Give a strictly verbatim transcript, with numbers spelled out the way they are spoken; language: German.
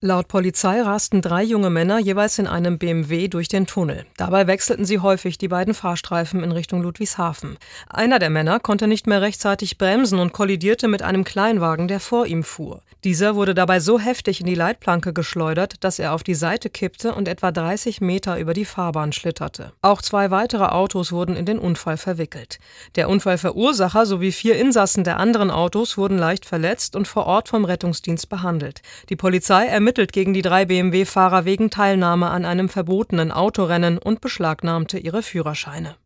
Laut Polizei rasten drei junge Männer jeweils in einem B M W durch den Tunnel. Dabei wechselten sie häufig die beiden Fahrstreifen in Richtung Ludwigshafen. Einer der Männer konnte nicht mehr rechtzeitig bremsen und kollidierte mit einem Kleinwagen, der vor ihm fuhr. Dieser wurde dabei so heftig in die Leitplanke geschleudert, dass er auf die Seite kippte und etwa dreißig Meter über die Fahrbahn schlitterte. Auch zwei weitere Autos wurden in den Unfall verwickelt. Der Unfallverursacher sowie vier Insassen der anderen Autos wurden leicht verletzt und vor Ort vom Rettungsdienst behandelt. Die Polizei ermittelt gegen die drei B M W-Fahrer wegen Teilnahme an einem verbotenen Autorennen und beschlagnahmte ihre Führerscheine.